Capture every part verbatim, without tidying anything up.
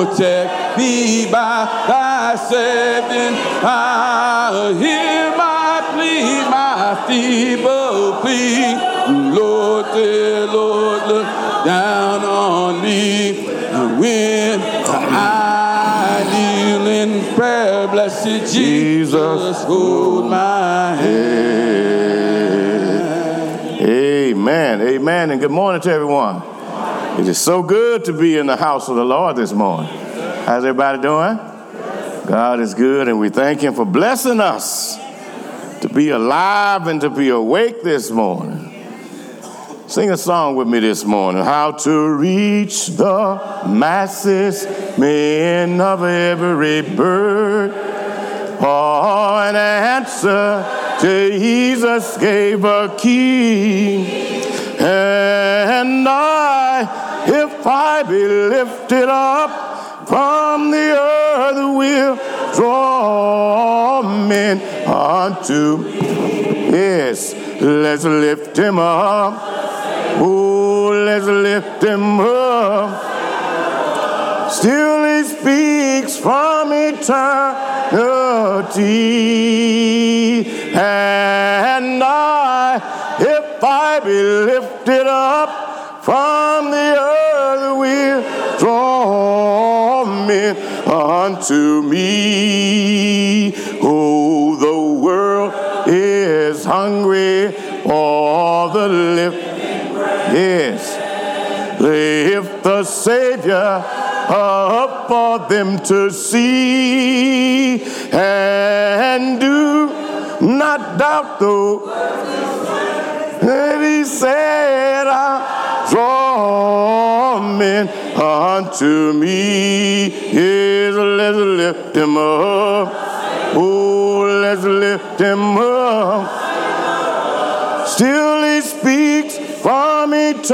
protect me by thy saving power. Hear my plea, my feeble plea. Lord, dear Lord, look down on me. When I kneel in prayer, blessed Jesus, hold my hand. Amen, amen, and good morning to everyone. It is so good to be in the house of the Lord this morning. How's everybody doing? God is good, and we thank him for blessing us to be alive and to be awake this morning. Sing a song with me this morning. How to reach the masses, men of every bird. Oh, an answer Jesus gave a key. And I, if I be lifted up from the earth, will draw men unto. Yes, let's lift him up. Oh, let's lift him up. Still he speaks from eternity. And I, if I be lifted up from the earth, will draw men unto me. Oh, the world is hungry for the lift. Yes, lift the Savior up for them to see, and do not doubt though that he said, I draw men unto me. Yes, let's lift him up. Oh, let's lift him up. Still he speaks from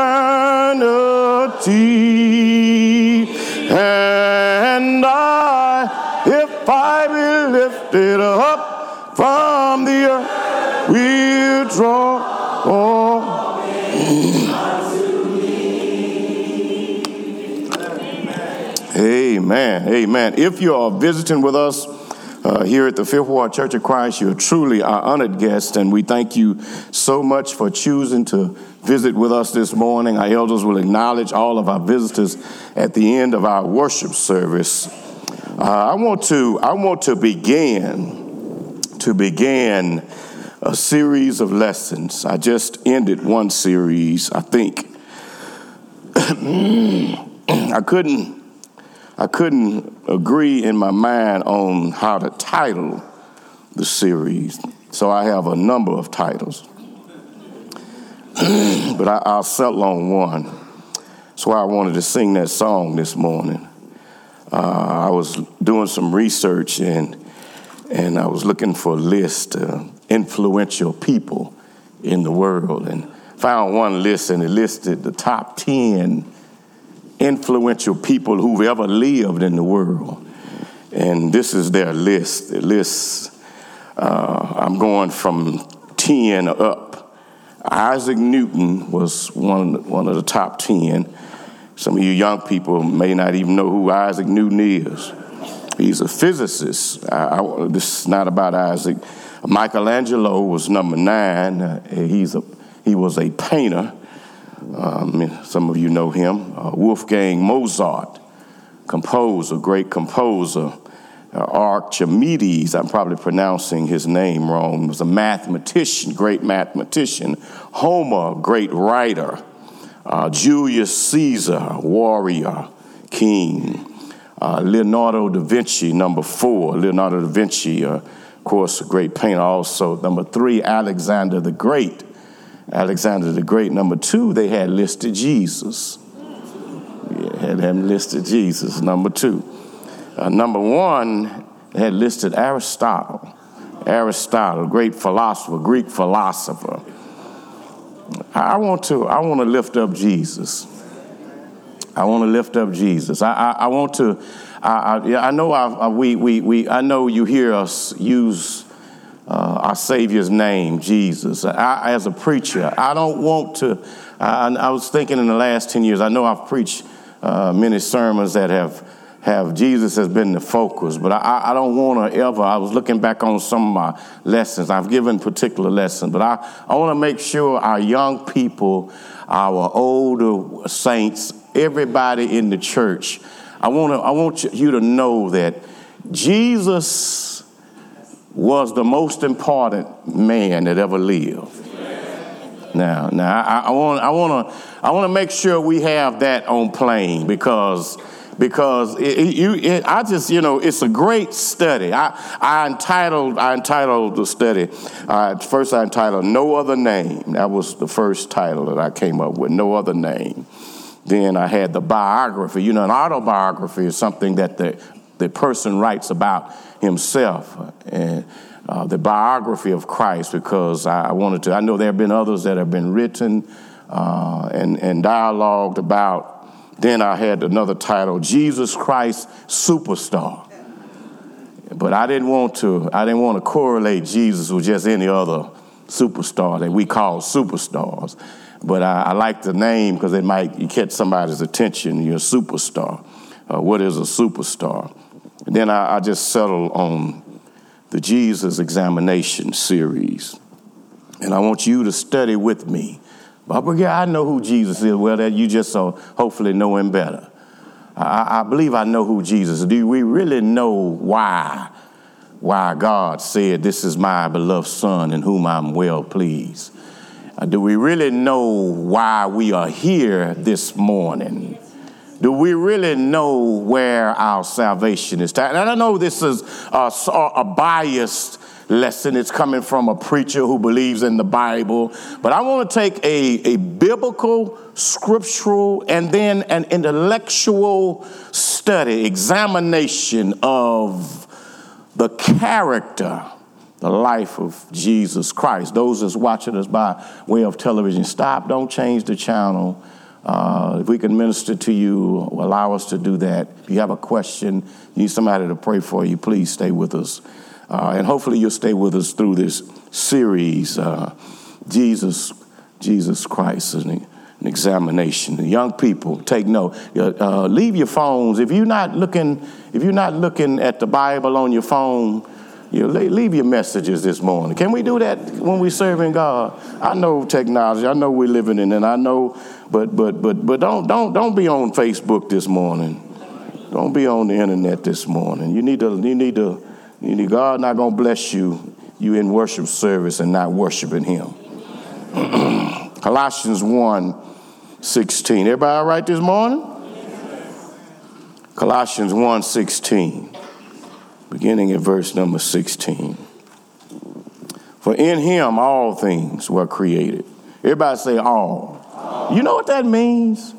eternity. And I, if I be lifted up from the earth, will draw all. Amen. Amen. If you are visiting with us uh, here at the Fifth Ward Church of Christ, you're truly our honored guest, and we thank you so much for choosing to visit with us this morning. Our elders will acknowledge all of our visitors at the end of our worship service. Uh, I want to I want to begin to begin a series of lessons. I just ended one series. I think I couldn't I couldn't agree in my mind on how to title the series, so I have a number of titles. But I, I'll settle on one. That's why I wanted to sing that song this morning. Uh, I was doing some research and and I was looking for a list of influential people in the world, and found one list, and it listed the top ten influential people who've ever lived in the world. And this is their list. The list, uh, I'm going from ten up. Isaac Newton was one, one of the top ten. Some of you young people may not even know who Isaac Newton is. He's a physicist. I, I, this is not about Isaac. Michelangelo was number nine. Uh, he's a he was a painter. Um, some of you know him. Uh, Wolfgang Mozart, composer, great composer. Uh, Archimedes, I'm probably pronouncing his name wrong, was a mathematician, great mathematician. Homer, great writer. Uh, Julius Caesar, warrior, king. Uh, Leonardo da Vinci, number four. Leonardo da Vinci, uh, of course, a great painter also. Number three, Alexander the Great. Alexander the Great. Number two, they had listed Jesus. Yeah, had him listed Jesus, number two. Uh, number one, they had listed Aristotle. Aristotle, great philosopher, Greek philosopher. I want to, I want to lift up Jesus. I want to lift up Jesus. I, I, I want to. I, I, I know. I, I, we, we, we. I know you hear us use uh, our Savior's name, Jesus. I, as a preacher, I don't want to. I, I was thinking in the last ten years. I know I've preached uh, many sermons that have have Jesus has been the focus, but I, I don't want to ever, I was looking back on some of my lessons. I've given particular lessons, but I, I want to make sure our young people, our older saints, everybody in the church, I want to, I want you to know that Jesus was the most important man that ever lived. Now, now I, I want, I want to, I want to make sure we have that on plane because, because it, it, you, it, I just, you know, it's a great study. I, I entitled, I entitled the study. Uh, first, I entitled "No Other Name." That was the first title that I came up with. No Other Name. Then I had the biography. You know, an autobiography is something that the the person writes about himself, and uh, the biography of Christ, because I wanted to. I know there have been others that have been written uh, and and dialogued about. Then I had another title, Jesus Christ Superstar. But I didn't want to. I didn't want to correlate Jesus with just any other superstar that we call superstars. But I, I like the name because it might you catch somebody's attention. You're a superstar. Uh, what is a superstar? And then I, I just settled on the Jesus Examination series. And I want you to study with me. Barbara, yeah, I know who Jesus is. Well, that you just so hopefully know him better. I, I believe I know who Jesus is. Do we really know why? Why God said, "This is my beloved Son in whom I'm well pleased"? Uh, do we really know why we are here this morning? Do we really know where our salvation is? And I know this is a, a biased lesson. It's coming from a preacher who believes in the Bible. But I want to take a, a biblical, scriptural, and then an intellectual study, examination of the character, the life of Jesus Christ. Those that's watching us by way of television, stop, don't change the channel. Uh, if we can minister to you, allow us to do that. If you have a question, you need somebody to pray for you, please stay with us. Uh, and hopefully you'll stay with us through this series, uh, Jesus, Jesus Christ, an, an examination. The young people, take note. Uh, leave your phones. If you're not looking, if you're not looking at the Bible on your phone, you know, leave your messages this morning. Can we do that when we're serving God? I know technology. I know we're living in it. I know, but but but but don't don't don't be on Facebook this morning. Don't be on the internet this morning. You need to you need to. You need, God not going to bless you, you in worship service and not worshiping him. Colossians one sixteen. Everybody all right this morning? Colossians one sixteen, beginning at verse number sixteen. For in him all things were created. Everybody say all. all. You know what that means?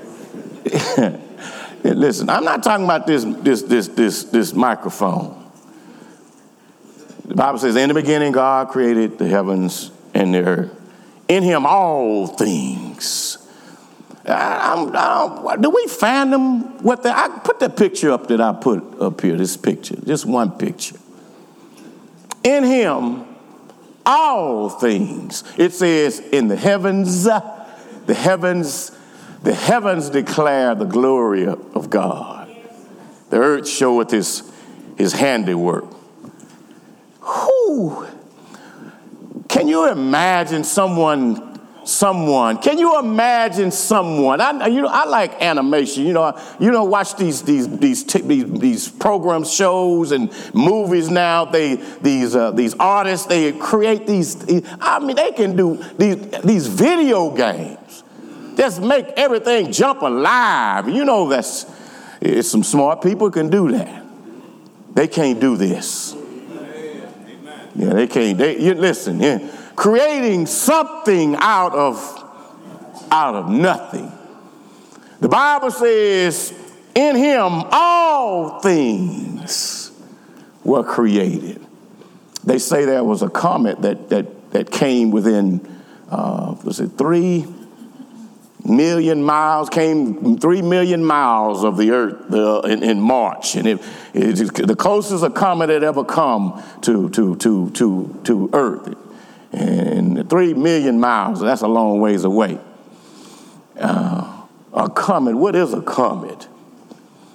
Listen, I'm not talking about this this this this this microphone. The Bible says, in the beginning, God created the heavens and the earth. In him, all things. I, I'm, I do we find them? What the, I put the picture up that I put up here, this picture, just one picture. In him, all things. It says, in the heavens, the heavens, the heavens declare the glory of God. The earth showeth his, his handiwork. Who can you imagine someone, someone, can you imagine someone, I, you know, I like animation, you know, you know, watch these, these, these, these, these programs, shows and movies now, they, these, uh, these artists, they create these, I mean, they can do these, these video games, just make everything jump alive. You know, that's, it's some smart people can do that. They can't do this. Yeah, they can't. They, you, listen, yeah, creating something out of out of nothing. The Bible says, in him all things were created. They say there was a comet that that that came within uh, was it three million miles, came three million miles of the earth uh, in, in March, and it, it the closest a comet had ever come to to to to to Earth, and three million miles. That's a long ways away. Uh, a comet. What is a comet?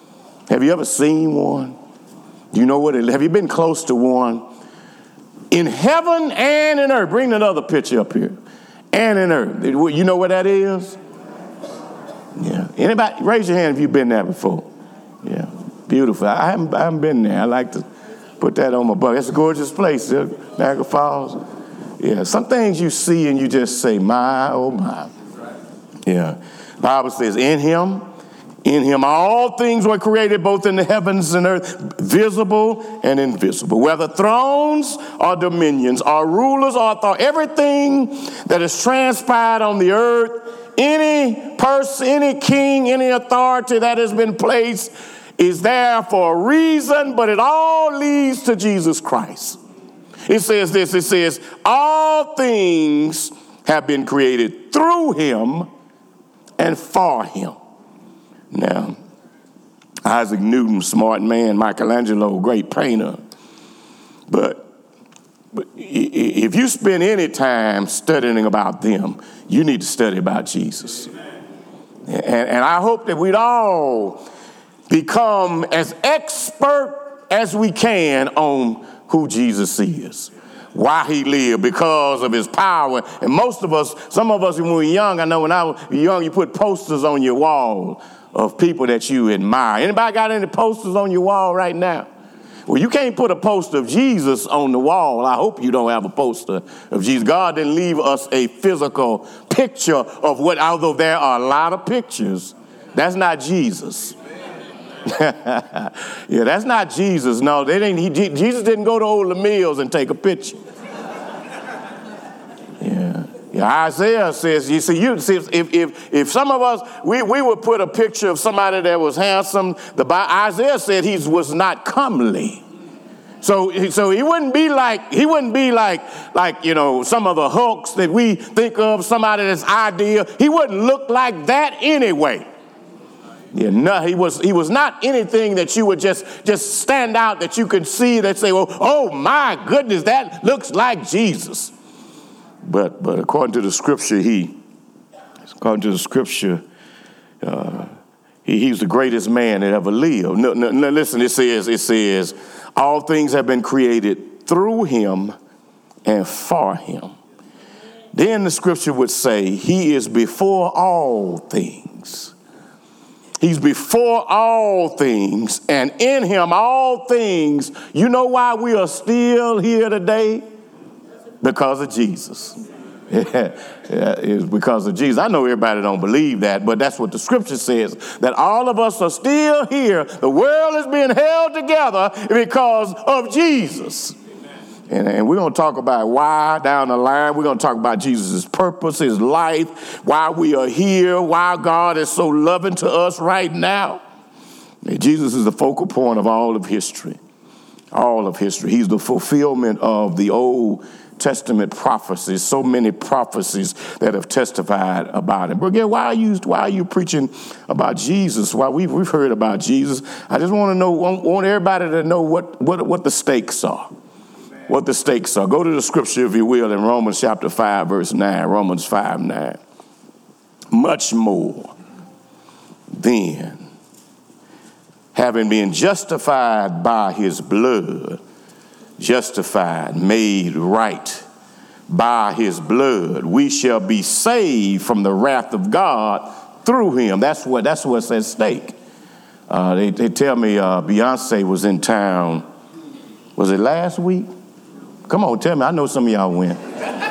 Have you ever seen one? Do you know what it, have you been close to one? In heaven and in earth. Bring another picture up here. And in earth. You know what that is? Yeah. Anybody, raise your hand if you've been there before. Yeah. Beautiful. I haven't, I haven't been there. I like to put that on my bucket. It's a gorgeous place, Niagara Falls. Yeah. Some things you see and you just say, my, oh my. Yeah. The Bible says, in him, in him all things were created, both in the heavens and earth, visible and invisible. Whether thrones or dominions or rulers or authority, everything that is transpired on the earth, any person, any king, any authority that has been placed is there for a reason, but it all leads to Jesus Christ. It says this, it says, all things have been created through him and for him. Now, Isaac Newton, smart man, Michelangelo, great painter. But, but if you spend any time studying about them, you need to study about Jesus. And, and I hope that we'd all become as expert as we can on who Jesus is, why he lived, because of his power. And most of us, some of us when we were young, I know when I was young, you put posters on your wall of people that you admire. Anybody got any posters on your wall right now? Well, you can't put a poster of Jesus on the wall. I hope you don't have a poster of Jesus. God didn't leave us a physical picture of what, although there are a lot of pictures, that's not Jesus. Yeah, that's not Jesus. No, they didn't. He, Jesus didn't go to Old Mills and take a picture. Yeah. Yeah, Isaiah says, you see, you see, if if if some of us, we, we would put a picture of somebody that was handsome, the Isaiah said he was not comely. So so he wouldn't be like, he wouldn't be like, like, you know, some of the hulks that we think of, somebody that's ideal. He wouldn't look like that anyway. Yeah, no, he was he was not anything that you would just, just stand out that you could see that say, well, oh my goodness, that looks like Jesus. But but according to the scripture, he, according to the scripture, uh, he, he's the greatest man that ever lived. No, no, no, listen, it says, it says, all things have been created through him and for him. Then the scripture would say, he is before all things. He's before all things, and in him all things. You know why we are still here today? Because of Jesus. Yeah, yeah, it's because of Jesus. I know everybody don't believe that, but that's what the scripture says, that all of us are still here. The world is being held together because of Jesus. And, and we're going to talk about why down the line. We're going to talk about Jesus' purpose, his life, why we are here, why God is so loving to us right now. And Jesus is the focal point of all of history. All of history. He's the fulfillment of the Old Testament prophecies, so many prophecies that have testified about him. But again, why are you why are you preaching about Jesus? Why we've we've heard about Jesus. I just want to know, want, want everybody to know what, what, what the stakes are. What the stakes are. Go to the scripture, if you will, in Romans chapter five, verse nine. Romans five, nine. Much more then, having been justified by his blood, justified, made right by his blood, we shall be saved from the wrath of God through him. That's what that's what's at stake. Uh, they, they tell me uh, Beyonce was in town. Was it last week? Come on, tell me. I know some of y'all went.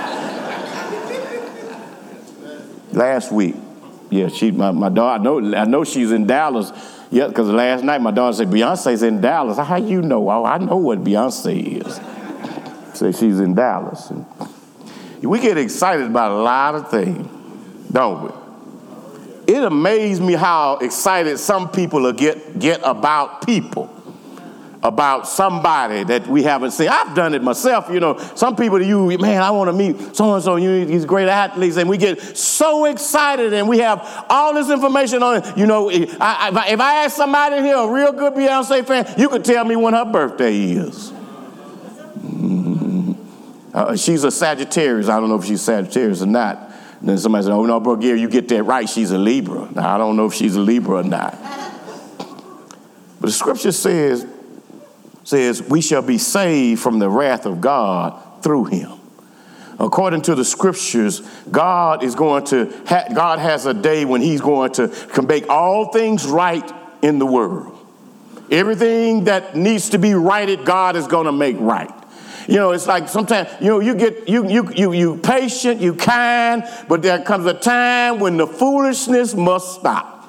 Last week. Yeah, she my, my daughter. I know I know she's in Dallas. Yeah, because last night my daughter said, Beyonce's in Dallas. How you know? Oh, I know what Beyonce is. Say she's in Dallas. And we get excited about a lot of things, don't we? It amazes me how excited some people get, get about people, about somebody that we haven't seen. I've done it myself. You know, some people, you, man, I want to meet so-and-so, you, these great athletes, and we get so excited, and we have all this information on it. You know, I, I, if I ask somebody in here, a real good Beyonce fan, you could tell me when her birthday is. Mm-hmm. Uh, she's a Sagittarius. I don't know if she's Sagittarius or not. And then somebody said, oh, no, bro, Gary, you get that right. She's a Libra. Now, I don't know if she's a Libra or not. But the scripture says, says we shall be saved from the wrath of God through him. According to the scriptures, God is going to, ha- God has a day when he's going to make all things right in the world. Everything that needs to be righted, God is going to make right. You know, it's like sometimes, you know, you get, you, you, you, you patient, you kind, but there comes a time when the foolishness must stop.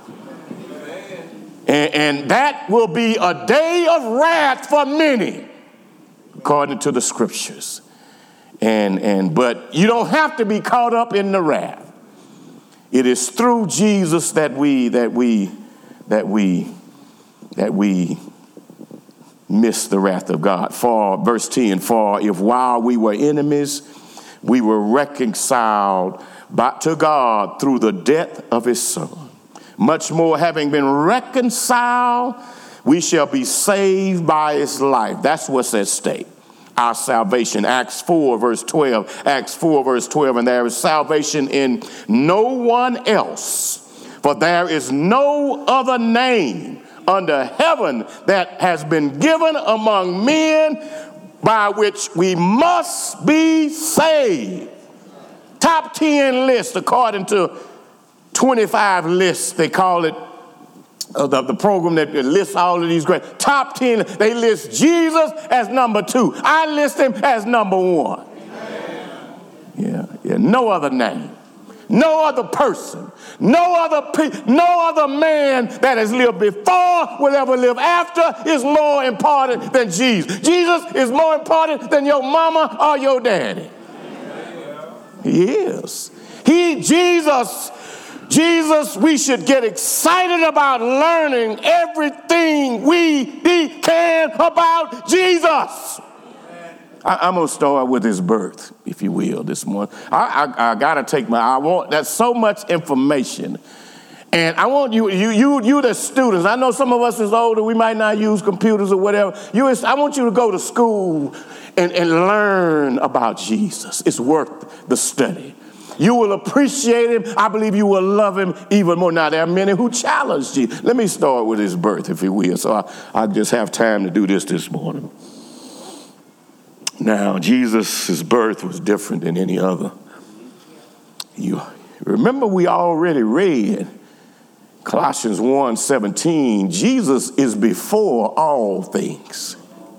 And, and that will be a day of wrath for many, according to the scriptures. And, and, but you don't have to be caught up in the wrath. It is through Jesus that we, that we, that we, that we miss the wrath of God. For, verse ten, for if while we were enemies, we were reconciled by, to God through the death of his son, much more having been reconciled, we shall be saved by his life. That's what's at stake. Our salvation. Acts four, verse twelve. Acts four, verse twelve. And there is salvation in no one else, for there is no other name under heaven that has been given among men by which we must be saved. Top ten list according to twenty-five lists. They call it uh, the, the program that lists all of these great. Top ten, they list Jesus as number two. I list him as number one. Yeah, yeah, no other name. No other person, no other pe- no other man that has lived before will ever live after is more important than Jesus. Jesus is more important than your mama or your daddy. He is. He, Jesus, Jesus, we should get excited about learning everything we can about Jesus. I, I'm going to start with his birth, if you will, this morning. I, I, I got to take my, I want, that's so much information. And I want you, you, you, you the students, I know some of us is older, we might not use computers or whatever. You, I want you to go to school and, and learn about Jesus. It's worth the study. You will appreciate him. I believe you will love him even more. Now, there are many who challenge you. Let me start with his birth, if you will, so I, I just have time to do this this morning. Now, Jesus' birth was different than any other. You remember we already read Colossians one seventeen, Jesus is before all things.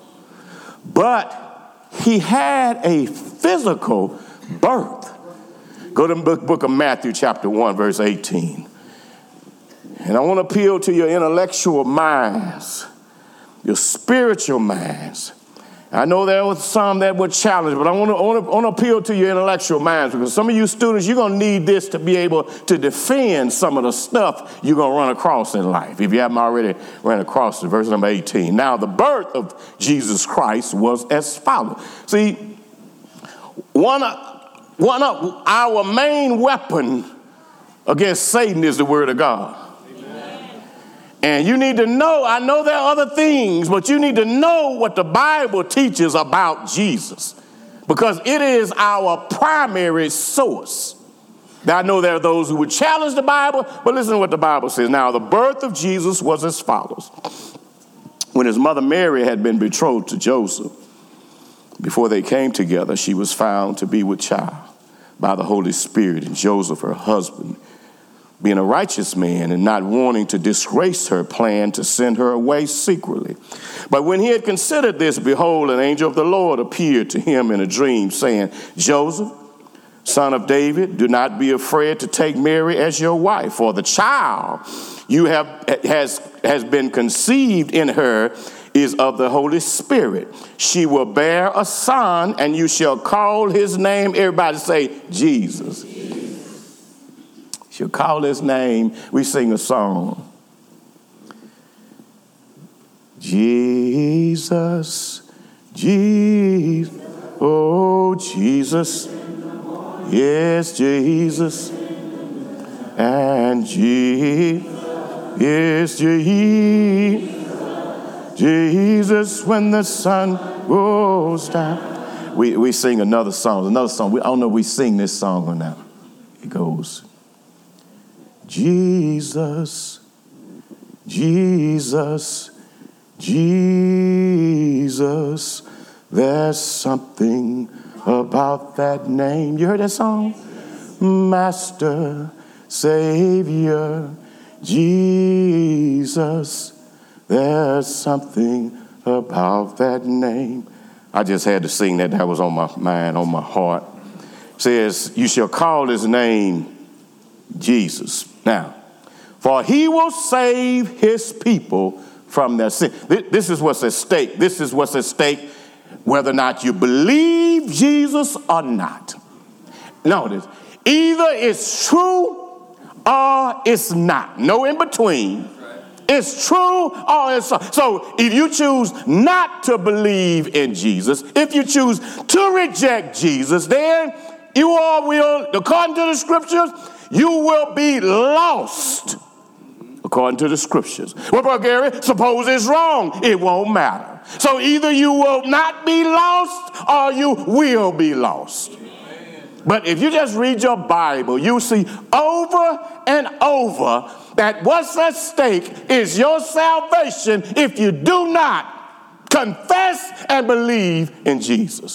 But he had a physical birth. Go to the book, book of Matthew, chapter one, verse eighteen. And I want to appeal to your intellectual minds, your spiritual minds. I know there was some that were challenged, but I want to, I want to, I want to appeal to your intellectual minds, because some of you students, you're going to need this to be able to defend some of the stuff you're going to run across in life, if you haven't already ran across it. Verse number eighteen. Now, the birth of Jesus Christ was as follows. See, one of, one of our main weapon against Satan is the word of God. And you need to know, I know there are other things, but you need to know what the Bible teaches about Jesus, because it is our primary source. Now, I know there are those who would challenge the Bible, but listen to what the Bible says. Now, the birth of Jesus was as follows. When his mother Mary had been betrothed to Joseph, before they came together, she was found to be with child by the Holy Spirit, and Joseph, her husband, being a righteous man and not wanting to disgrace her, planned to send her away secretly. But when he had considered this, behold, an angel of the Lord appeared to him in a dream, saying, Joseph, son of David, do not be afraid to take Mary as your wife, for the child you have has, has been conceived in her is of the Holy Spirit. She will bear a son, and you shall call his name, everybody say, Jesus. She'll call his name. We sing a song. Jesus, Jesus, oh Jesus, yes, Jesus, and Jesus, yes, Jesus, Jesus, when the sun goes down. We we sing another song, another song. We, I don't know if we sing this song or not. It goes, Jesus, Jesus, Jesus, there's something about that name. You heard that song? Master, Savior, Jesus, there's something about that name. I just had to sing that. That was on my mind, on my heart. It says, you shall call his name Jesus. Now, for he will save his people from their sin. This is what's at stake. This is what's at stake, whether or not you believe Jesus or not. Notice, either it's true or it's not. No in between. It's true or it's so. So if you choose not to believe in Jesus, if you choose to reject Jesus, then you all will, according to the scriptures, you will be lost. According to the scriptures. Well, Brother Gary, suppose it's wrong. It won't matter. So either you will not be lost or you will be lost. But if you just read your Bible, you see over and over that what's at stake is your salvation if you do not confess and believe in Jesus.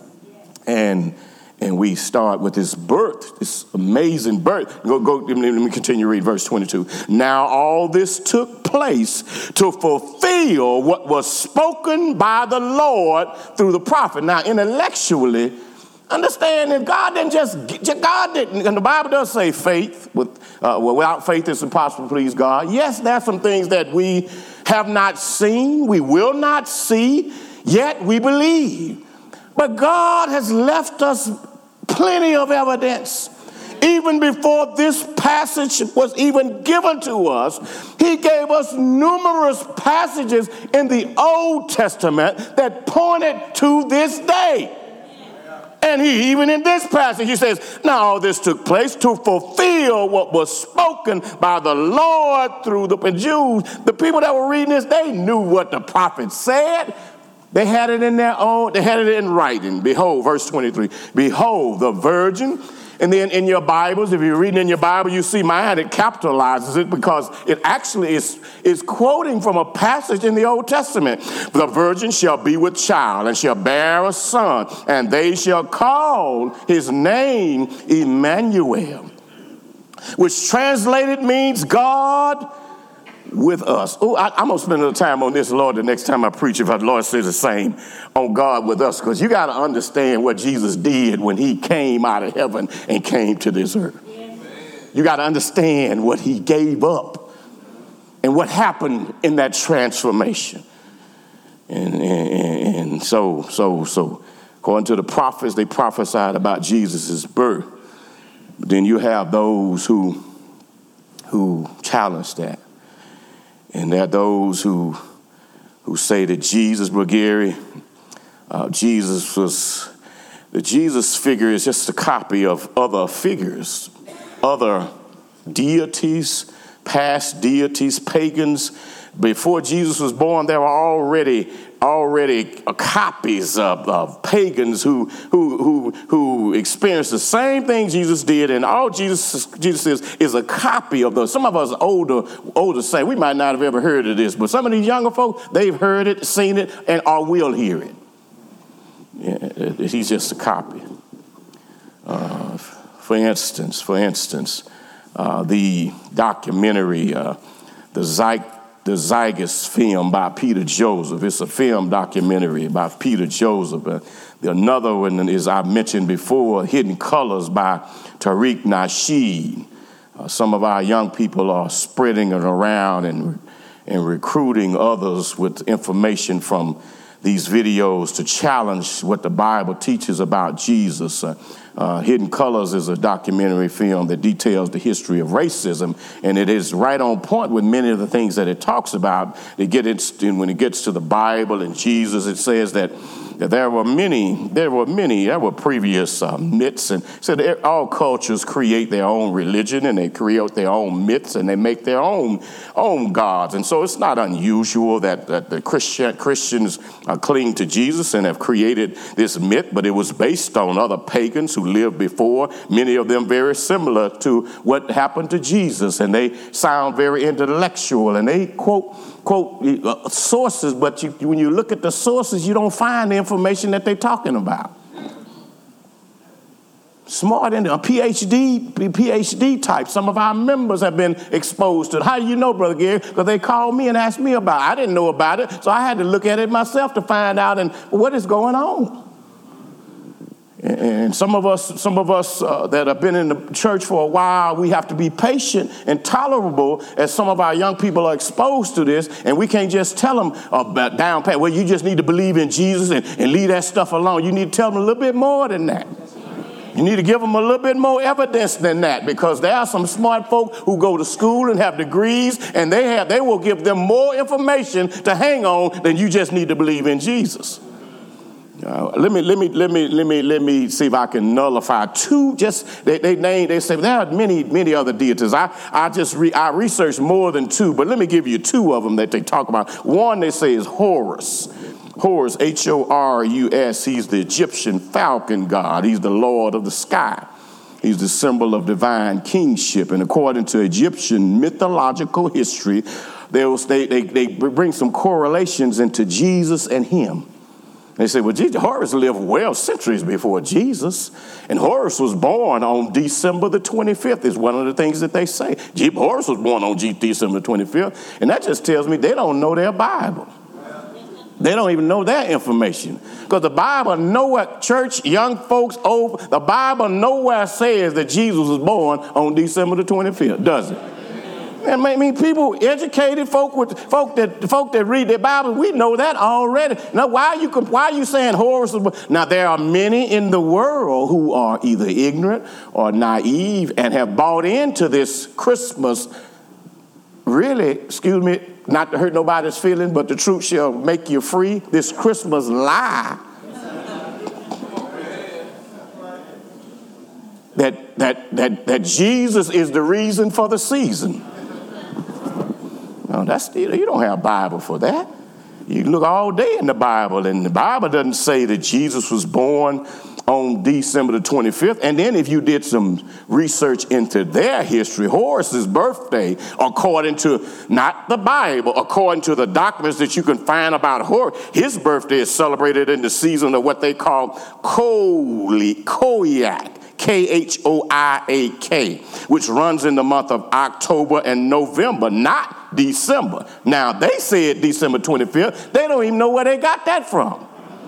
And and we start with this birth, this amazing birth. Go, go, let me continue reading verse twenty-two. Now all this took place to fulfill what was spoken by the Lord through the prophet. Now intellectually, understand that God didn't just, God didn't, and the Bible does say faith, with, uh, well, without faith it's impossible to please God. Yes, there are some things that we have not seen, we will not see, yet we believe. But God has left us plenty of evidence. Even before this passage was even given to us, he gave us numerous passages in the Old Testament that pointed to this day. And he, even in this passage, he says, now all this took place to fulfill what was spoken by the Lord through the Jews. The people that were reading this, they knew what the prophet said. They had it in their own, they had it in writing. Behold, verse twenty-three, behold, the virgin. And then in your Bibles, if you're reading in your Bible, you see mine, it capitalizes it because it actually is, is quoting from a passage in the Old Testament. The virgin shall be with child and shall bear a son, and they shall call his name Emmanuel, which translated means God with us. Oh, I, I'm going to spend a little time on this, Lord, the next time I preach, if the Lord says the same on God with us, because you got to understand what Jesus did when he came out of heaven and came to this earth. Yes. You got to understand what he gave up and what happened in that transformation. And, and, and so, so, so, according to the prophets, they prophesied about Jesus' birth. But then you have those who, who challenge that. And there are those who who say that Jesus, Brother Gary, uh, Jesus was, the Jesus figure is just a copy of other figures, other deities, past deities, pagans. Before Jesus was born, there were already already copies of, of pagans who who who who experienced the same thing Jesus did, and all Jesus Jesus is is a copy of those. Some of us older older say we might not have ever heard of this, but some of these younger folks, they've heard it, seen it, and or will hear it. Yeah, he's just a copy. Uh, for instance, for instance, uh, the documentary, uh, the Zyke. The Zygus film by Peter Joseph. It's a film documentary by Peter Joseph. Uh, the another one is, I mentioned before, Hidden Colors by Tariq Nasheed. Uh, some of our young people are spreading it around and, and recruiting others with information from these videos to challenge what the Bible teaches about Jesus. Uh, Uh, Hidden Colors is a documentary film that details the history of racism, and it is right on point with many of the things that it talks about. It get it, when it gets to the Bible and Jesus, it says that, that there were many, there were many, there were previous uh, myths, and said so all cultures create their own religion, and they create their own myths, and they make their own own gods. And so it's not unusual that, that the Christian Christians uh, cling to Jesus and have created this myth, but it was based on other pagans who who lived before, many of them very similar to what happened to Jesus, and they sound very intellectual, and they quote quote uh, sources, but you, when you look at the sources, you don't find the information that they're talking about. Smart and a PhD, PhD type. Some of our members have been exposed to it. How do you know, Brother Gary? Because they called me and asked me about it. I didn't know about it, so I had to look at it myself to find out and what is going on. And some of us, some of us uh, that have been in the church for a while, we have to be patient and tolerable as some of our young people are exposed to this, and we can't just tell them about down pat. Well, you just need to believe in Jesus and, and leave that stuff alone. You need to tell them a little bit more than that. You need to give them a little bit more evidence than that, because there are some smart folk who go to school and have degrees, and they have they will give them more information to hang on than you just need to believe in Jesus. Uh, let me let me let me let me let me see if I can nullify two. Just they they name they say there are many many other deities. I I just re, I researched more than two, but let me give you two of them that they talk about. One they say is Horus. Horus, H O R U S, he's the Egyptian falcon god. He's the Lord of the sky. He's the symbol of divine kingship. And according to Egyptian mythological history, they, was, they, they, they bring some correlations into Jesus and him. They say, well, Jesus, Horus lived well centuries before Jesus. And Horus was born on December the twenty-fifth is one of the things that they say. Horus was born on December the twenty-fifth. And that just tells me they don't know their Bible. They don't even know that information. Because the Bible nowhere, church, young folks, old, the Bible nowhere says that Jesus was born on December the twenty-fifth, does it? And I mean, people, educated folk with folk that folk that read their Bible, we know that already. Now, why are you why are you saying Horus was born? Now, there are many in the world who are either ignorant or naive and have bought into this Christmas. Really, excuse me, not to hurt nobody's feelings, but the truth shall make you free. This Christmas lie that that that that Jesus is the reason for the season. No, that's you don't have a Bible for that. You look all day in the Bible, and the Bible doesn't say that Jesus was born on December the twenty-fifth. And then if you did some research into their history, Horus's birthday, according to not the Bible, according to the documents that you can find about Horus, his birthday is celebrated in the season of what they call Khoiak, K H O I A K, which runs in the month of October and November, not December. Now, they said December twenty-fifth. They don't even know where they got that from.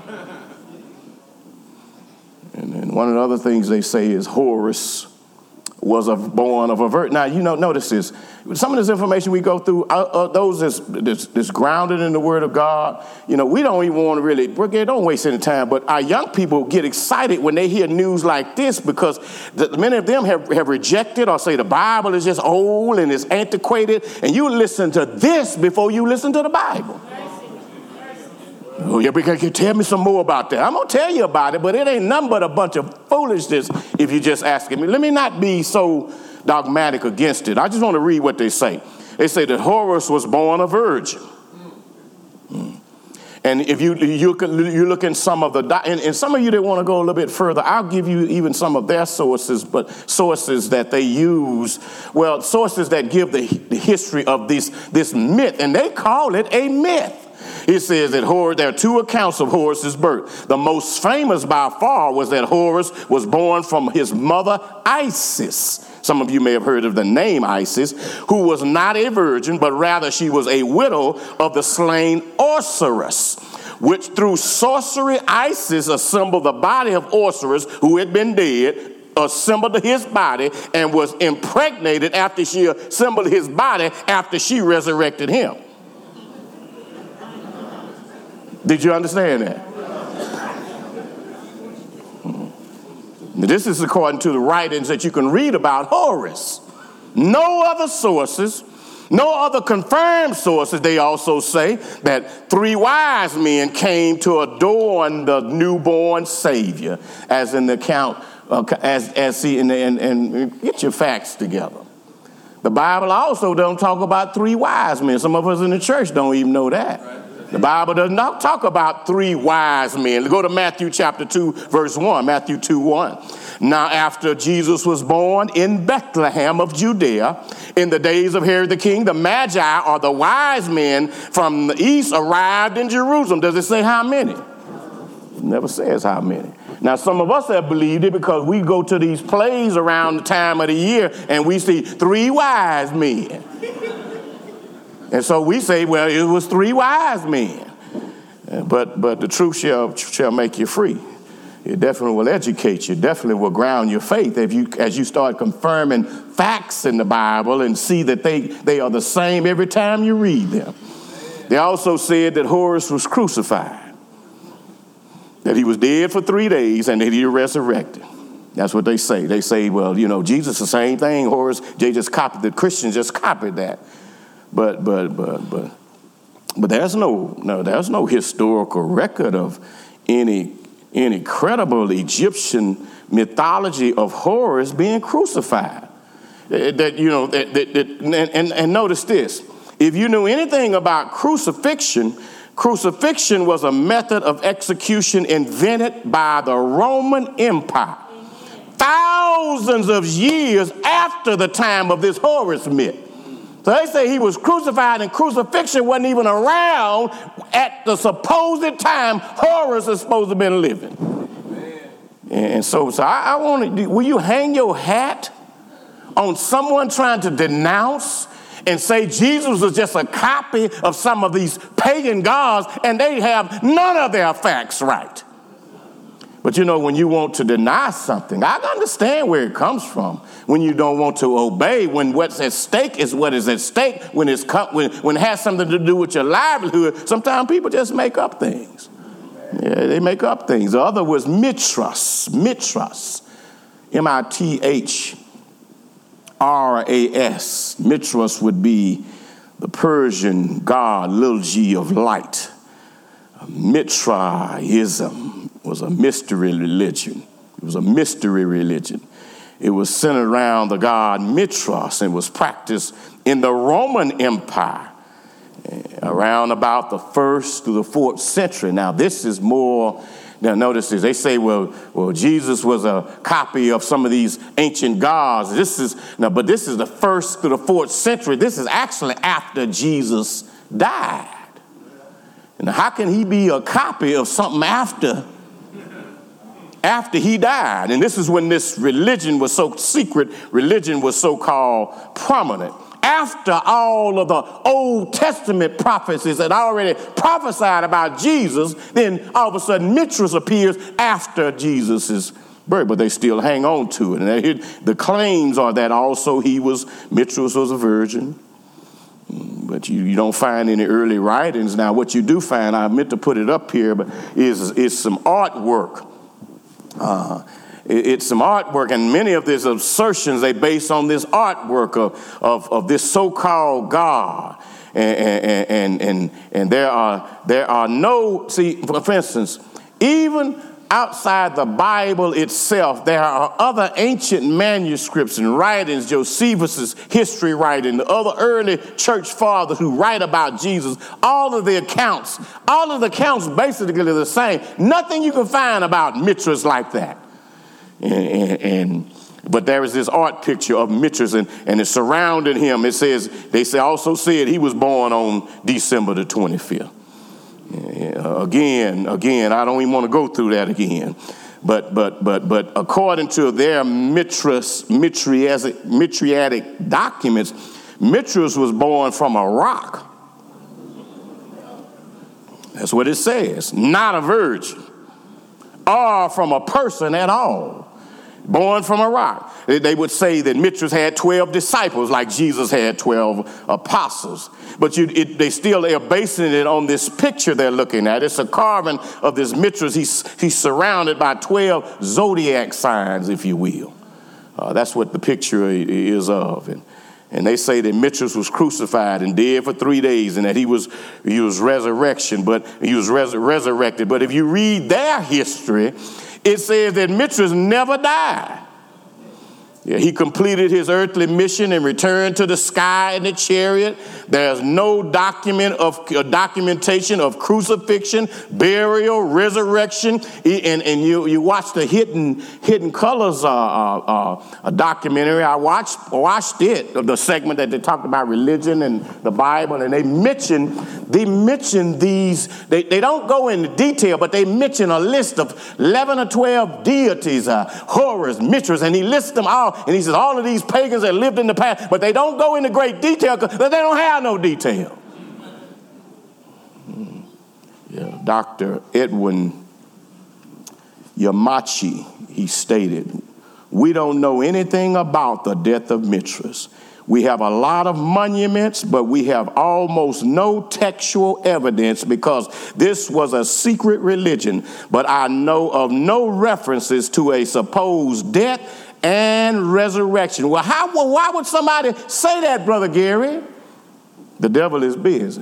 And then one of the other things they say is Horus was a, born of a virgin. Now, you know, notice this. Some of this information we go through, uh, uh, those that's, that's, that's grounded in the Word of God, you know, we don't even want to really, don't waste any time, but our young people get excited when they hear news like this because the, many of them have, have rejected or say the Bible is just old and it's antiquated, and you listen to this before you listen to the Bible. Oh, yeah, because you tell me some more about that. I'm going to tell you about it, but it ain't nothing but a bunch of foolishness if you're just asking me. Let me not be so dogmatic against it. I just want to read what they say. They say that Horus was born a virgin. Hmm. And if you you, you look in some of the, and, and some of you that want to go a little bit further, I'll give you even some of their sources, but sources that they use, well, sources that give the, the history of this, this myth, and they call it a myth. It says that Horus, there are two accounts of Horus's birth. The most famous by far was that Horus was born from his mother Isis. Some of you may have heard of the name Isis, who was not a virgin, but rather she was a widow of the slain Osiris, which through sorcery Isis assembled the body of Osiris, who had been dead, assembled his body, and was impregnated after she assembled his body after she resurrected him. Did you understand that? This is according to the writings that you can read about Horus. No other sources, no other confirmed sources. They also say that three wise men came to adorn the newborn Savior, as in the account, uh, as as see, and, and, and get your facts together. The Bible also don't talk about three wise men. Some of us in the church don't even know that. The Bible does not talk about three wise men. Go to Matthew chapter two, verse one, Matthew two, one. Now after Jesus was born in Bethlehem of Judea, in the days of Herod the king, the Magi, or the wise men from the east, arrived in Jerusalem. Does it say how many? It never says how many. Now, some of us have believed it because we go to these plays around the time of the year and we see three wise men. And so we say, well, it was three wise men. But but the truth shall shall make you free. It definitely will educate you. Definitely will ground your faith if you as you start confirming facts in the Bible and see that they, they are the same every time you read them. They also said that Horus was crucified, that he was dead for three days and that he resurrected. That's what they say. They say, well, you know, Jesus, the same thing. Horus, they just copied, the Christians just copied that. But but but but but there's no no there's no historical record of any any credible Egyptian mythology of Horus being crucified. That you know that, that, that and, and, and notice this: if you knew anything about crucifixion, crucifixion was a method of execution invented by the Roman Empire thousands of years after the time of this Horus myth. So they say he was crucified, and crucifixion wasn't even around at the supposed time Horus is supposed to have been living. Amen. And so, so I, I want to, will you hang your hat on someone trying to denounce and say Jesus was just a copy of some of these pagan gods and they have none of their facts right? But you know, when you want to deny something, I understand where it comes from. When you don't want to obey, when what's at stake is what is at stake, when it's when, when it has something to do with your livelihood, sometimes people just make up things. Yeah, they make up things. The other was Mithras, Mithras, M I T H R A S. Mithras would be the Persian god, little g of light. Mithraism was a mystery religion. It was a mystery religion. It was centered around the god Mithras and was practiced in the Roman Empire around about the first to the fourth century. Now, this is more, now notice this, they say, well, well, Jesus was a copy of some of these ancient gods. This is, now, but this is the first to the fourth century. This is actually after Jesus died. And how can he be a copy of something after after he died? And this is when this religion was so secret, religion was so-called prominent. After all of the Old Testament prophecies had already prophesied about Jesus, then all of a sudden Mithras appears after Jesus' birth, but they still hang on to it. And the claims are that also he was, Mithras was a virgin. But you, you don't find any early writings. Now, what you do find, I meant to put it up here, but is, is some artwork. Uh, it, it's some artwork, and many of these assertions, they base on this artwork of, of, of this so-called God. And, and, and, and, and there are, there are no, see, for instance, even outside the Bible itself, there are other ancient manuscripts and writings, Josephus' history writing, the other early church fathers who write about Jesus. All of the accounts, all of the accounts basically are the same. Nothing you can find about Mithras like that. And, and, and but there is this art picture of Mithras, and, and it's surrounding him. It says, they say also said he was born on December the twenty-fifth. Uh, again, again, I don't even want to go through that again. But but but but according to their Mithras, Mitriatic, Mitriatic documents, Mithras was born from a rock. That's what it says. Not a virgin, or from a person at all. Born from a rock. They would say that Mithras had twelve disciples, like Jesus had twelve apostles. But you, it, they still are basing it on this picture they're looking at. It's a carving of this Mithras. He's, he's surrounded by twelve zodiac signs, if you will. Uh, that's what the picture is of. And, and they say that Mithras was crucified and dead for three days, and that he was he was resurrection, but he was res- resurrected. But if you read their history, it says that Mithras never died. Yeah, he completed his earthly mission and returned to the sky in the chariot. There's no document of uh, documentation of crucifixion, burial, resurrection. And, and you, you watch the Hidden Hidden Colors uh, uh, uh, a documentary. I watched watched it, the segment that they talked about religion and the Bible, and they mention they mention these. They, they don't go into detail, but they mention a list of eleven or twelve deities, uh, horrors, Mithras, and he lists them all. And he says all of these pagans that lived in the past, but they don't go into great detail because they don't have no detail. Yeah, Doctor Edwin Yamachi, he stated, we don't know anything about the death of Mithras. We have a lot of monuments, but we have almost no textual evidence because this was a secret religion. But I know of no references to a supposed death and resurrection. Well, how? Well, why would somebody say that, Brother Gary? The devil is busy.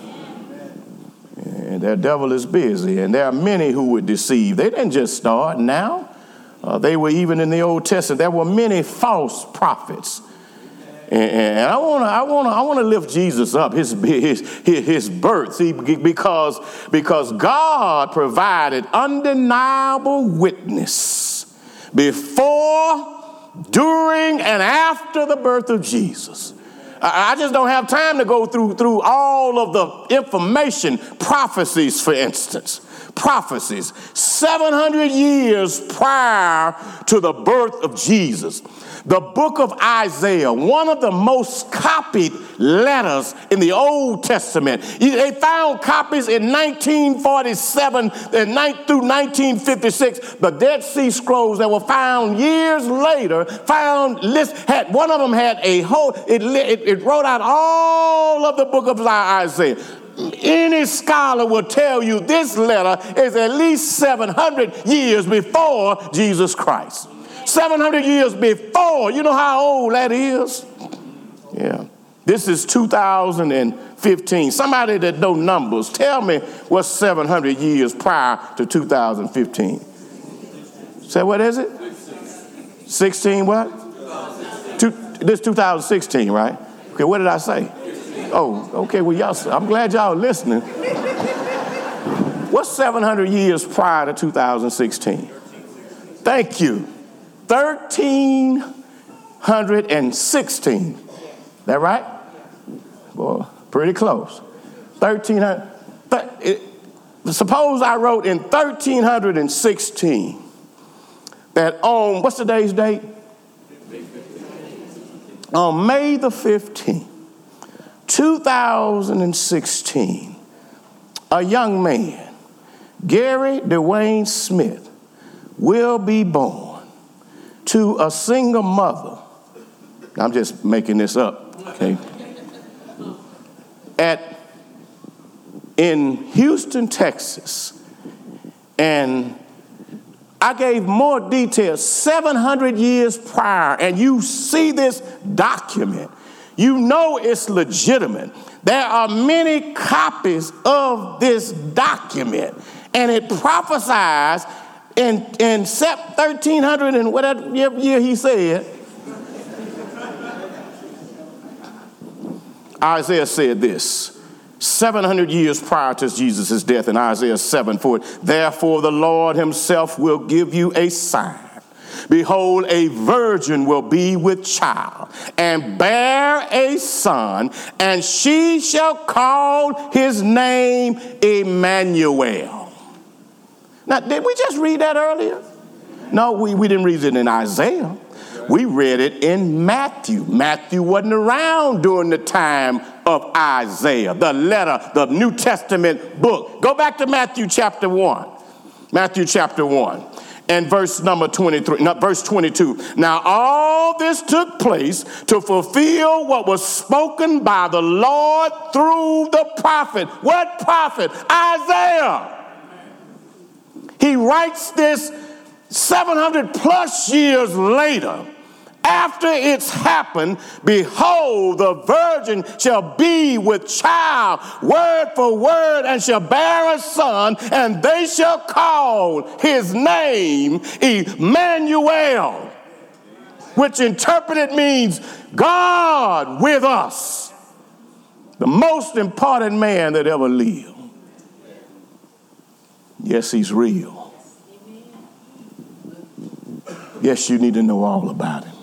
And the devil is busy. And there are many who would deceive. They didn't just start now. Uh, they were even in the Old Testament. There were many false prophets. And, and I want to, I want to, I want to lift Jesus up, his, his, his, his birth, see, because, because God provided undeniable witness before, during, and after the birth of Jesus. I just don't have time to go through, through all of the information, prophecies, for instance. Prophecies, seven hundred years prior to the birth of Jesus. The book of Isaiah, one of the most copied letters in the Old Testament. They found copies in nineteen forty-seven and through nineteen fifty-six. The Dead Sea Scrolls that were found years later, found list had one of them had a whole. It, it, it wrote out all of the book of Isaiah. Any scholar will tell you this letter is at least seven hundred years before Jesus Christ. seven hundred years before. You know how old that is? Yeah. This is two thousand fifteen. Somebody that know numbers, tell me what's seven hundred years prior to two thousand fifteen. Say, what is it? sixteen what? Two, this two thousand sixteen, right? Okay, what did I say? Oh, okay, well, y'all, I'm glad y'all are listening. What's seven hundred years prior to two thousand sixteen? Thank you. thirteen sixteen. That right? Well, pretty close. thirteen hundred. But it, suppose I wrote in thirteen sixteen that on, what's today's date? On May the fifteenth, two thousand sixteen, a young man, Gary Dwayne Smith, will be born to a single mother. I'm just making this up, okay? At, in Houston, Texas. And I gave more details, seven hundred years prior, and you see this document. You know it's legitimate. There are many copies of this document, and it prophesies in, in thirteen hundred and whatever year he said. Isaiah said this, seven hundred years prior to Jesus' death in Isaiah seven four. Therefore the Lord himself will give you a sign. Behold, a virgin will be with child and bear a son, and she shall call his name Emmanuel. Now, did we just read that earlier? No, we, we didn't read it in Isaiah. We read it in Matthew. Matthew wasn't around during the time of Isaiah, the letter, the New Testament book. Go back to Matthew chapter one. Matthew chapter one. And verse number twenty-three, not verse twenty-two. Now all this took place to fulfill what was spoken by the Lord through the prophet. What prophet? Isaiah. He writes this seven hundred plus years later. After it's happened, behold, the virgin shall be with child, word for word, and shall bear a son, and they shall call his name Emmanuel. which interpreted means God with us. The most important man that ever lived. Yes, he's real. Yes, you need to know all about him.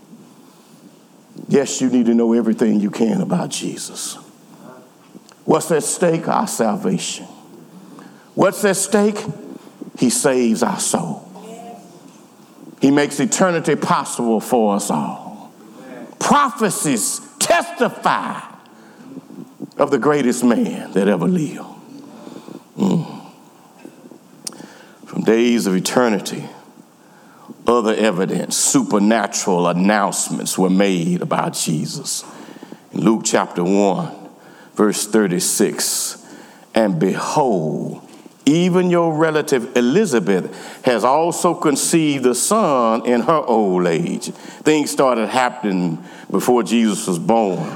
Yes, you need to know everything you can about Jesus. What's at stake? Our salvation. What's at stake? He saves our soul. He makes eternity possible for us all. Prophecies testify of the greatest man that ever lived. Mm. From days of eternity, other evidence, supernatural announcements were made about Jesus. In Luke chapter one, verse thirty-six, and behold, even your relative Elizabeth has also conceived a son in her old age. Things started happening before Jesus was born.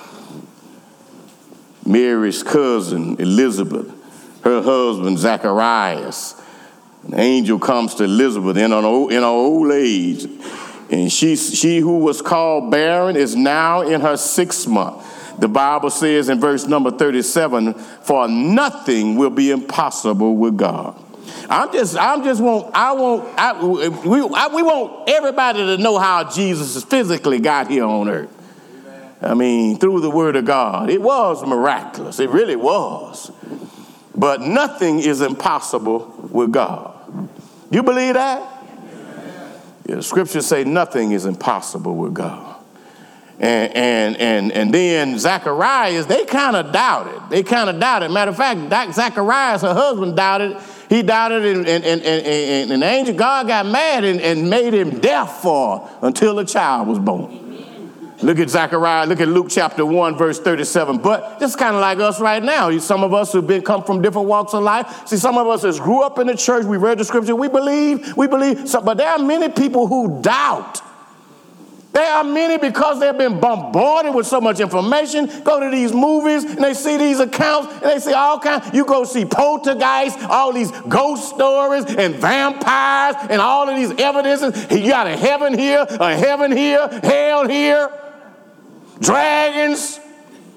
Mary's cousin, Elizabeth, her husband, Zacharias. An angel comes to Elizabeth in her old, in her old age, and she, she who was called barren is now in her sixth month. The Bible says in verse number thirty-seven, for nothing will be impossible with God. I'm just, I'm just want, I want, I, we, I, we want everybody to know how Jesus physically got here on earth. I mean, through the word of God. It was miraculous. It really was. But nothing is impossible with God. You believe that? Yeah, the scriptures say nothing is impossible with God. And and and and then Zacharias, they kind of doubted. They kind of doubted. Matter of fact, Zacharias, her husband, doubted. He doubted, and, and, and, and, and the angel God got mad and, and made him deaf for until a child was born. Look at Zechariah, look at Luke chapter one, verse thirty-seven. But it's kind of like us right now. Some of us who've been come from different walks of life. See, some of us has grew up in the church. We read the scripture. We believe, we believe. So, but there are many people who doubt. There are many because they've been bombarded with so much information. Go to these movies and they see these accounts and they see all kinds. You go see poltergeists, all these ghost stories and vampires and all of these evidences. You got a heaven here, a heaven here, hell here. Dragons.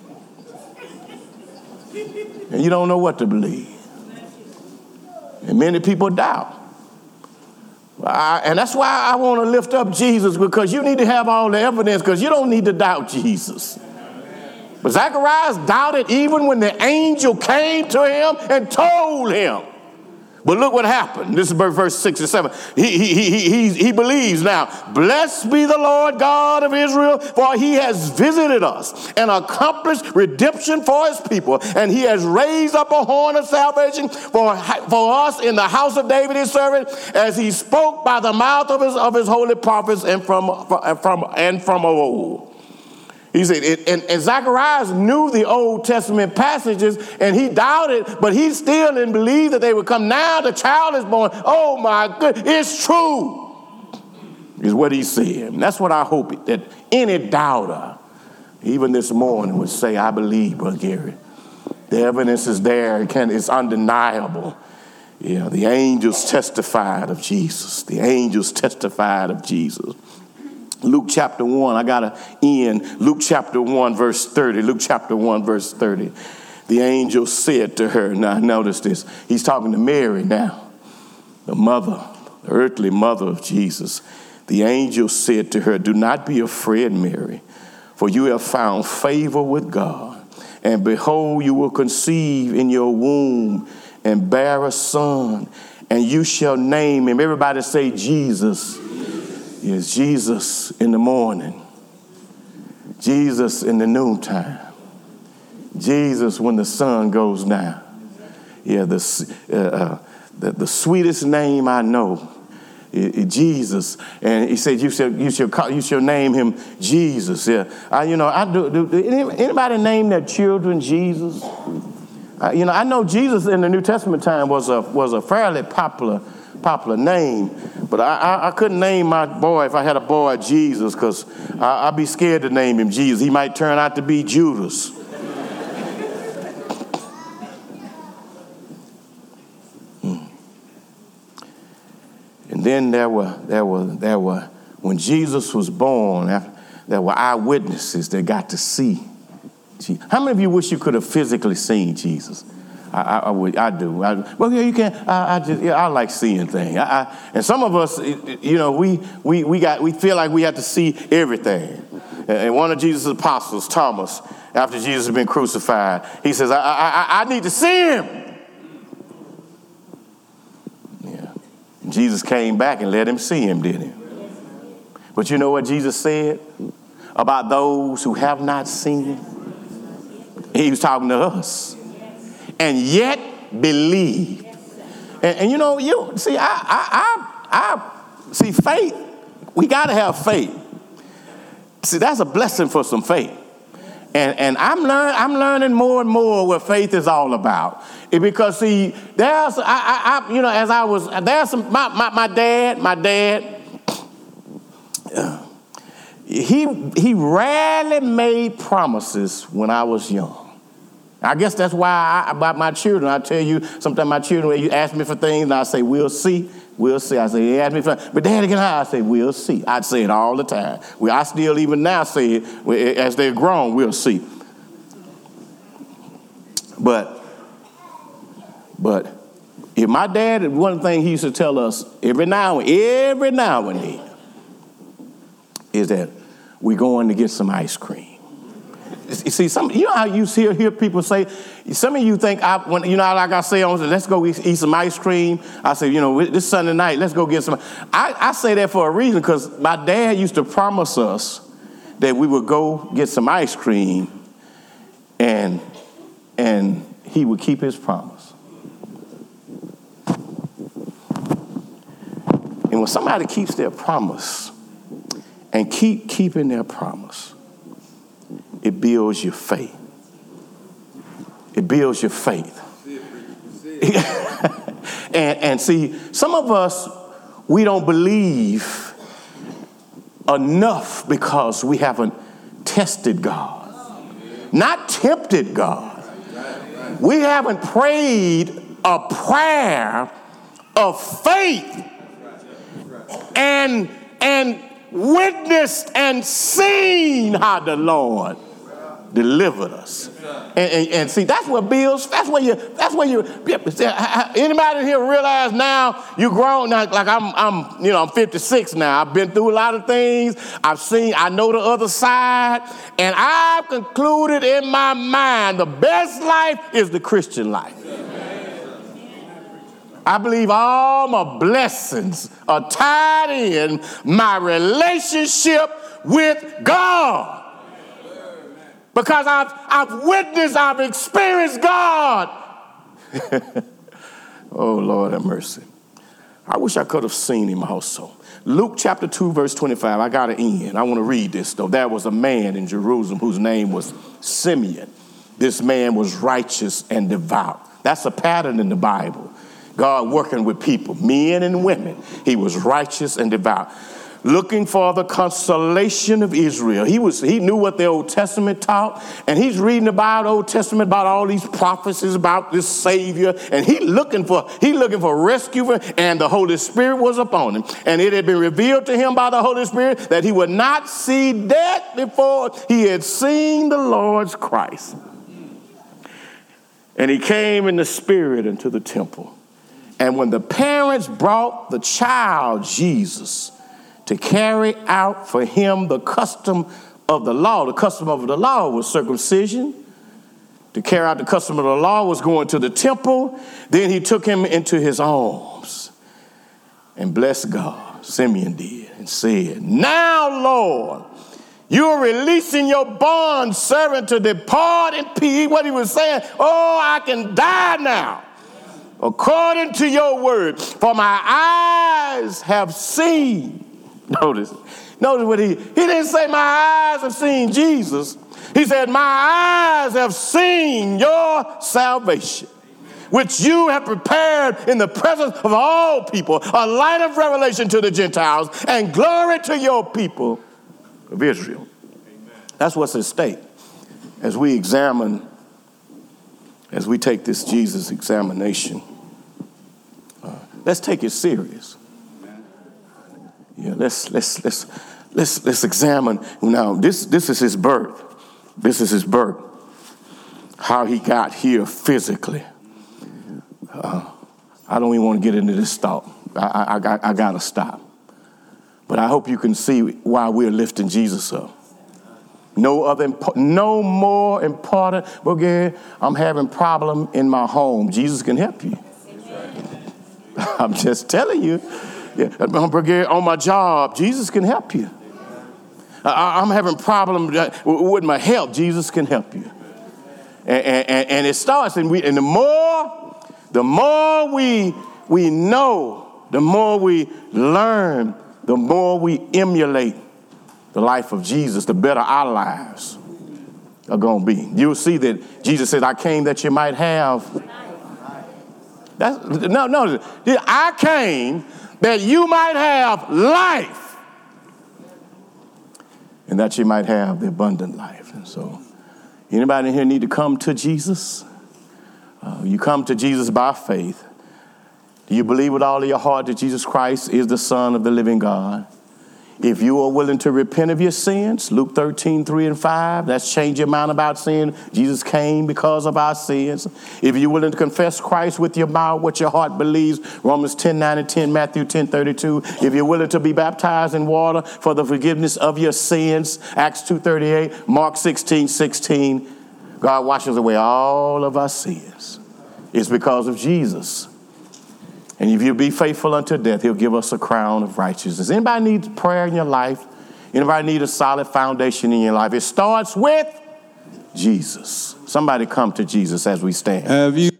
And you don't know what to believe. And many people doubt. I, and that's why I want to lift up Jesus, because you need to have all the evidence, because you don't need to doubt Jesus. But Zacharias doubted even when the angel came to him and told him. But look what happened. This is verse six and seven. He, he, he, he, he believes now. Blessed be the Lord God of Israel, for he has visited us and accomplished redemption for his people. And he has raised up a horn of salvation for, for us in the house of David his servant, as he spoke by the mouth of his, of his holy prophets and from, from, and from of old. He said, and, and Zacharias knew the Old Testament passages, and he doubted, but he still didn't believe that they would come. Now the child is born. Oh my goodness, it's true, is what he said. And that's what I hope that any doubter, even this morning, would say, I believe, Brother Gary. The evidence is there. It can, it's undeniable. Yeah, the angels testified of Jesus. The angels testified of Jesus. Luke chapter one, I got to end. Luke chapter one, verse thirty. Luke chapter one, verse thirty. The angel said to her, now notice this. He's talking to Mary now, the mother, the earthly mother of Jesus. The angel said to her, do not be afraid, Mary, for you have found favor with God. And behold, you will conceive in your womb and bear a son, and you shall name him. Everybody say Jesus. Yes, Jesus in the morning, Jesus in the noontime, Jesus when the sun goes down. Yeah, the, uh, uh, the, the sweetest name I know is Jesus. And he said, you shall, you shall, call, you shall name him Jesus. Yeah, I, you know, I do, do, do anybody name their children Jesus? I, you know, I know Jesus in the New Testament time was a, was a fairly popular popular name, but I, I, I couldn't name my boy, if I had a boy, Jesus, because I'd be scared to name him Jesus. He might turn out to be Judas. hmm. And then there were there were there were when Jesus was born, there were eyewitnesses that got to see Jesus. How many of you wish you could have physically seen Jesus? I, I, I would. I do. I, well, yeah, you can. I, I just. Yeah, I like seeing things. I, I, and some of us, you know, we we we got. We feel like we have to see everything. And one of Jesus' apostles, Thomas, after Jesus had been crucified, he says, I, I, I need to see him. Yeah. And Jesus came back and let him see him, didn't he? But you know what Jesus said about those who have not seen him? He was talking to us. And yet believe. And, and you know, you see, I, I, I, I see faith. We got to have faith. See, that's a blessing for some faith. And and I'm learn I'm learning more and more what faith is all about. It, because see, there's I, I, I you know as I was there's some my my, my dad my dad uh, he he rarely made promises when I was young. I guess that's why I, about my children, I tell you, sometimes my children, you ask me for things, and I say, we'll see, we'll see. I say, they ask me for, but Daddy, can I? I say, we'll see. I'd say it all the time. Well, I still even now say it, as they're grown, we'll see. But, but if my dad, one thing he used to tell us every now and every now and then is that we're going to get some ice cream. You see, some you know how you hear, hear people say, some of you think, I, when, you know, like I say, on, let's go eat, eat some ice cream. I say, you know, this Sunday night, let's go get some. I, I say that for a reason, because my dad used to promise us that we would go get some ice cream, and and he would keep his promise. And when somebody keeps their promise and keep keeping their promise, it builds your faith. It builds your faith. and, and see, some of us, we don't believe enough because we haven't tested God. Not tempted God. We haven't prayed a prayer of faith and, and witnessed and seen how the Lord delivered us. And, and, and see, that's what builds, that's where you, that's where you, anybody in here realize now you grown, now, like I'm, I'm, you know, I'm fifty-six now. I've been through a lot of things. I've seen, I know the other side, and I've concluded in my mind the best life is the Christian life. I believe all my blessings are tied in my relationship with God. Because I've, I've witnessed, I've experienced God. Oh, Lord have mercy. I wish I could have seen him also. Luke chapter two, verse twenty-five. I got to end. I want to read this, though. There was a man in Jerusalem whose name was Simeon. This man was righteous and devout. That's a pattern in the Bible. God working with people, men and women. He was righteous and devout, looking for the consolation of Israel. He was he knew what the Old Testament taught, and he's reading about the Old Testament, about all these prophecies about this Savior, and he looking for he looking for rescue, and the Holy Spirit was upon him, and it had been revealed to him by the Holy Spirit that he would not see death before he had seen the Lord's Christ. And he came in the Spirit into the temple. And when the parents brought the child Jesus to carry out for him the custom of the law, the custom of the law was circumcision. To carry out the custom of the law was going to the temple. Then he took him into his arms and blessed God, Simeon did, and said, "Now, Lord, you're releasing your bond servant to depart in peace." What he was saying, oh, I can die now, according to your word, for my eyes have seen. Notice, notice what he, he didn't say my eyes have seen Jesus. He said, my eyes have seen your salvation, which you have prepared in the presence of all people, a light of revelation to the Gentiles and glory to your people of Israel. Amen. That's what's at stake as we examine, as we take this Jesus examination. Uh, let's take it serious. Yeah, let's let's let's let's let's examine now. This this is his birth. This is his birth. How he got here physically. Uh, I don't even want to get into this thought. I I, I got I gotta stop. But I hope you can see why we're lifting Jesus up. No other, no more important. Okay, I'm having a problem in my home. Jesus can help you. I'm just telling you. Yeah, on my job, Jesus can help you. I'm having a problem with my health. Jesus can help you. And, and, and it starts, and, we, and the more, the more we we know, the more we learn, the more we emulate the life of Jesus, the better our lives are going to be. You'll see that Jesus said, I came that you might have. That's, no, no, I came that you might have life and that you might have the abundant life. And so anybody in here need to come to Jesus? Uh, you come to Jesus by faith. Do you believe with all of your heart that Jesus Christ is the Son of the living God? If you are willing to repent of your sins, Luke thirteen, three and five, that's change your mind about sin. Jesus came because of our sins. If you're willing to confess Christ with your mouth, what your heart believes, Romans ten, nine and ten, Matthew ten, thirty-two. If you're willing to be baptized in water for the forgiveness of your sins, Acts two, thirty-eight, Mark sixteen, sixteen, God washes away all of our sins. It's because of Jesus. And if you be faithful unto death, he'll give us a crown of righteousness. Anybody need prayer in your life? Anybody need a solid foundation in your life? It starts with Jesus. Somebody come to Jesus as we stand. Have you